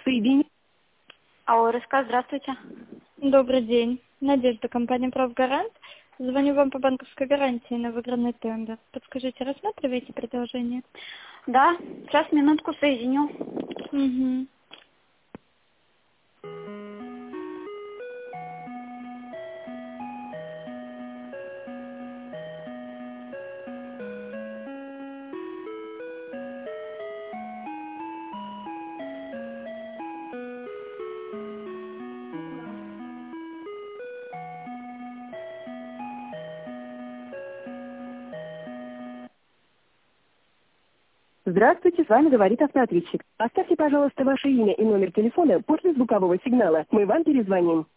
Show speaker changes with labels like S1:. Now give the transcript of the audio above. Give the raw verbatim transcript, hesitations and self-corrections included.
S1: Соедини...
S2: Алло, Рыска, здравствуйте.
S3: Добрый день. Надежда, компания «Правгарант». Звоню вам по банковской гарантии на выигранный тендер. Подскажите, рассматриваете предложение?
S2: Да, сейчас, минутку, соединю.
S3: Угу.
S1: Здравствуйте, с вами говорит автоответчик. Оставьте, пожалуйста, ваше имя и номер телефона после звукового сигнала. Мы вам перезвоним.